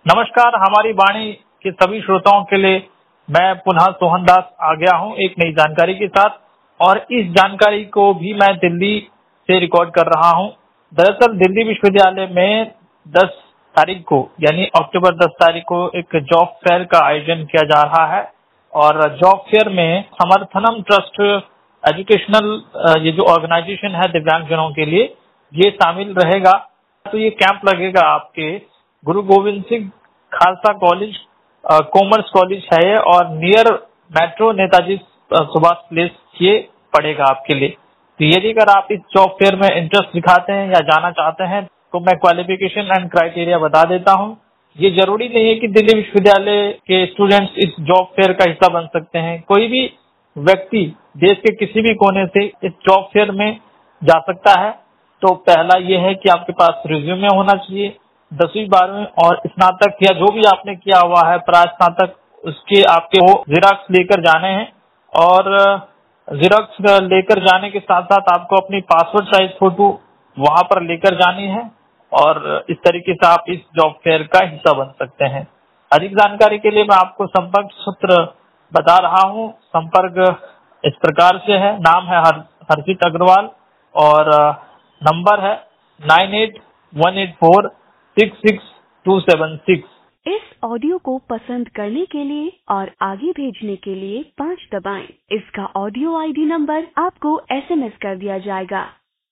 नमस्कार, हमारी वाणी के सभी श्रोताओं के लिए मैं पुनः सोहन दास आ गया हूं एक नई जानकारी के साथ। और इस जानकारी को भी मैं दिल्ली से रिकॉर्ड कर रहा हूं। दरअसल दिल्ली विश्वविद्यालय में 10 तारीख को यानी अक्टूबर 10 तारीख को एक जॉब फेयर का आयोजन किया जा रहा है। और जॉब फेयर में समर्थनम ट्रस्ट एजुकेशनल ये जो ऑर्गेनाइजेशन है दिव्यांगजनों के लिए, ये शामिल रहेगा। तो ये कैंप लगेगा आपके Guru Gobind Singh Khalsa college, commerce college है ये, और near metro Netaji Subhash place ये पड़ेगा आपके लिए। तो यदि अगर आप इस जॉब फेयर में इंटरेस्ट दिखाते हैं या जाना चाहते हैं तो मैं क्वालिफिकेशन एंड क्राइटेरिया बता देता हूं। ये जरूरी नहीं है कि दिल्ली विश्वविद्यालय के स्टूडेंट्स इस जॉब फेयर का हिस्सा बन सकते हैं। कोई भी व्यक्ति देश के किसी भी कोने से इस जॉब फेयर में जा सकता है। तो पहला ये है कि आपके पास रिज्यूमे होना चाहिए, 10वीं 12वीं और स्नातक या जो भी आपने किया हुआ है प्राय स्नातक, उसके आपके वो जिराक्स लेकर जाने हैं। और जिराक्स लेकर जाने के साथ साथ आपको अपनी पासपोर्ट साइज फोटो वहां पर लेकर जानी है। और इस तरीके से आप इस जॉब फेयर का हिस्सा बन सकते हैं। अधिक जानकारी के लिए मैं आपको संपर्क सूत्र बता रहा हूँ। संपर्क इस प्रकार से है, नाम है हर्षित अग्रवाल और नंबर है 9818466276। इस ऑडियो को पसंद करने के लिए और आगे भेजने के लिए 5 दबाएं। इसका ऑडियो आईडी नंबर आपको SMS कर दिया जाएगा।